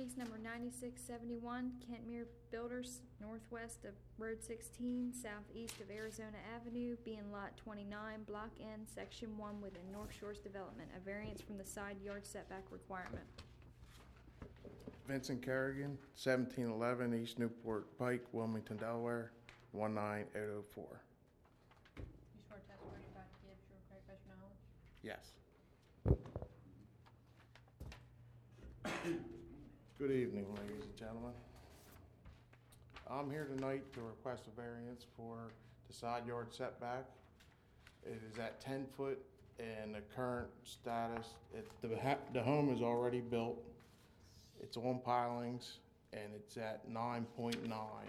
Case number 9671, Kentmere Builders, northwest of Road 16, southeast of Arizona Avenue, being Lot 29, Block N, Section 1, within North Shores Development, a variance from the side yard setback requirement. Vincent Kerrigan, 1711 East Newport Pike, Wilmington, Delaware, 19804. You swear testimony you're about to give is true and correct, best of your knowledge? Yes. Good evening, ladies and gentlemen. I'm here tonight to request a variance for the side yard setback. It is at 10 foot, and the current status, the home is already built. It's on pilings, and it's at 9.9.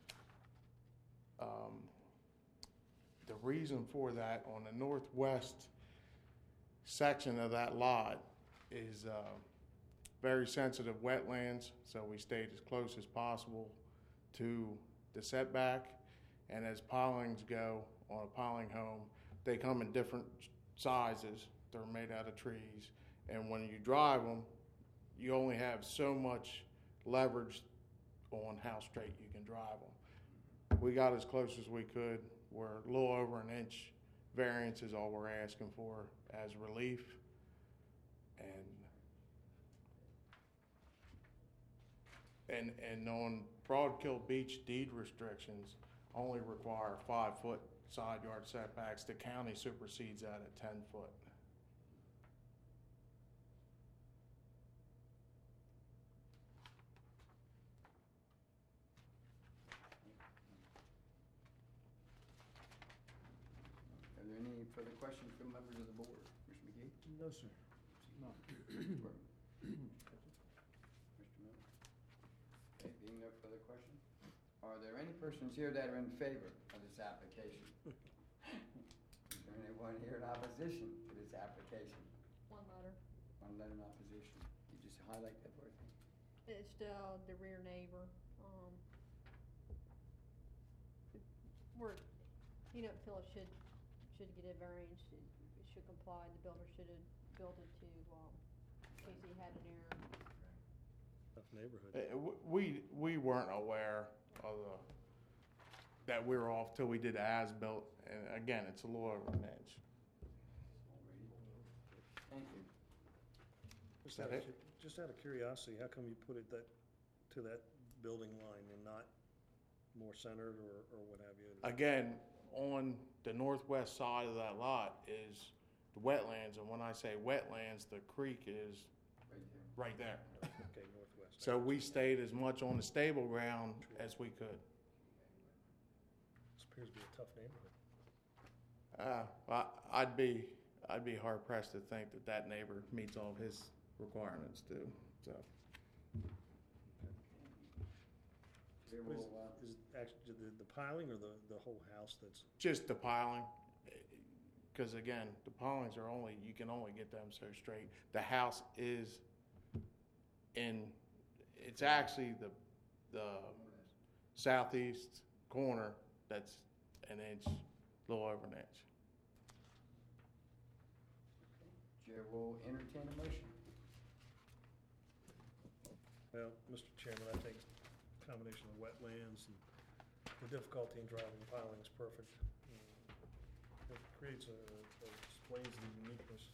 The reason for that, on the northwest section of that lot is very sensitive wetlands, so we stayed as close as possible to the setback. And as pilings go on a piling home, they come in different sizes. They're made out of trees, and when you drive them, you only have so much leverage on how straight you can drive them. We got as close as we could. We're a little over an inch variance is all we're asking for as relief. And on Broadkill Beach, deed restrictions only require 5 foot side yard setbacks. The county supersedes that at 10 foot. Are there any further questions from members of the board? Mr. McGee? No, sir. No. Mr. Miller? Okay, being no further questions, are there any persons here that are in favor of this application? Is there anyone here in opposition to this application? One letter. One letter in opposition. You just highlight that for me. It's the rear neighbor. We're, you don't feel it should get a variance. It should comply. The builder should have built it to, in case he had an error. Tough neighborhood. We weren't aware of that we were off till we did as-built, and again, it's a little over an inch. Thank you. Just out of curiosity, how come you put it to that building line and not more centered or what have you? Again, on the northwest side of that lot is the wetlands, and when I say wetlands, the creek is right there. Okay, northwest. So we stayed as much on the stable ground as we could. This appears to be a tough neighborhood. I'd be hard pressed to think that neighbor meets all of his requirements too. So. Is it actually the piling or the whole house that's? Just the piling, because again, the pilings are you can only get them so straight. The house is it's actually the southeast corner that's an inch, a little over an inch. Chair will entertain a motion. Well, Mr. Chairman, I think a combination of wetlands and the difficulty in driving piling is perfect. It creates displays the uniqueness.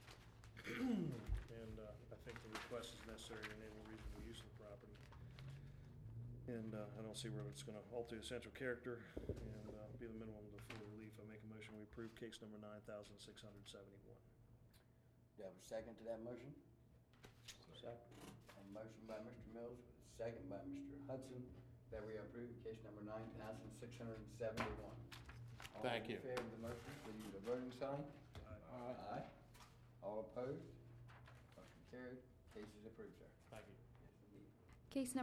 And I think the request is necessary to enable reasonable use of the property. And I don't see where it's going to alter the essential character and be the minimum of the full relief. I make a motion we approve case number 9671. Do you have a second to that motion? Second. A motion by Mr. Mills, second by Mr. Hudson, that we approve case number 9671. Thank you. All in favor of the motion, please use the voting sign. Aye. Aye. All opposed? Motion carried. Case is approved, sir. Thank you. Yes, indeed. Case